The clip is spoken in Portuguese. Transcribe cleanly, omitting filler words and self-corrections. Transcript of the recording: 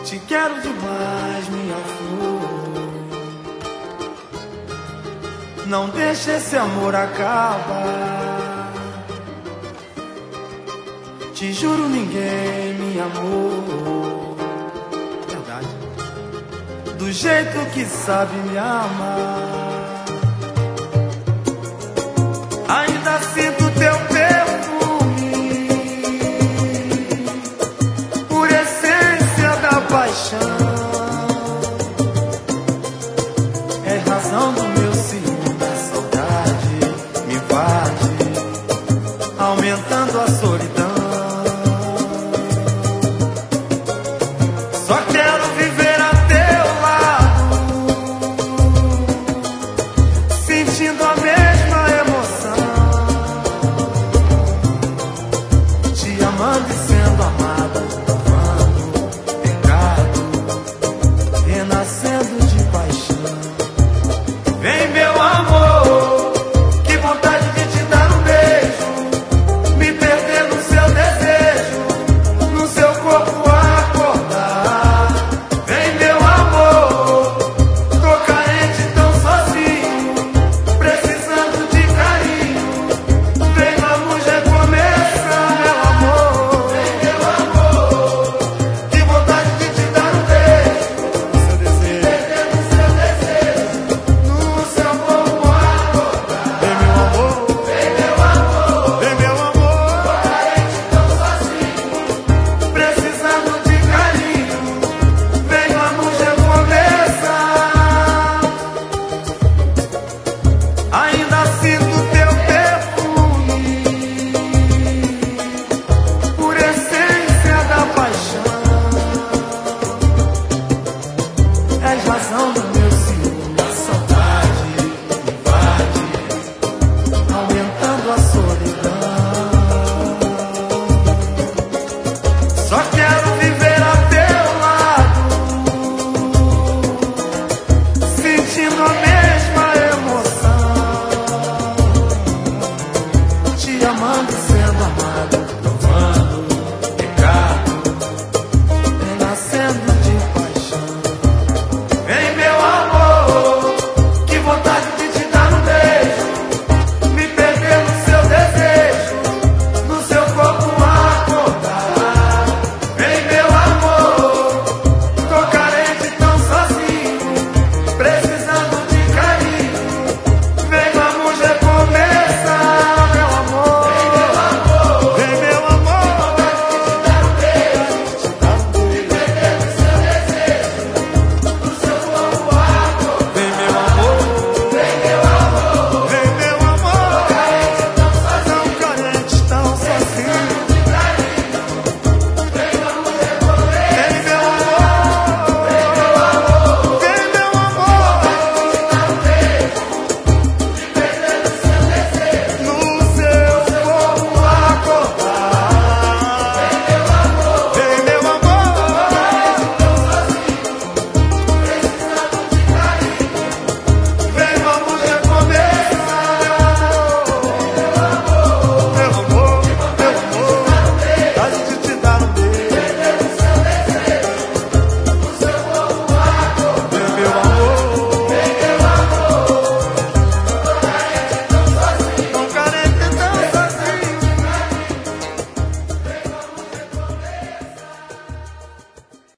Te quero demais, minha flor. Não deixe esse amor acabar. Te juro, ninguém me amou verdade, do jeito que sabe me amar. Ainda sinto teu perfume, por essência da paixão. É razão do meu ciúme, a saudade me invade, aumentando a solidão. Só quero viver a teu lado, sentindo a mesma emoção, te amando e sendo amada, provando pecado, renascendo de paixão. Vem, meu amor, que vontade de te dar um beijo, me perder no seu desejo, no seu corpo acordar. Vem, meu amor, tô carente, tão sozinho, precisando de carinho. Vem, vamos recomeçar, meu amor. Vem, meu amor, que vontade de te dar um beijo, no seu desejo, me perder no seu desejo, no seu corpo acordar. Vem, meu amor, vem, meu amor, vem, meu amor, tô carente, tão sozinho, precisando de carinho. Vem, vamos recomeçar. Ainda sinto teu perfume, por essência da paixão. És razão do meu ciúme, a saudade me invade, aumentando a solidão. Só quero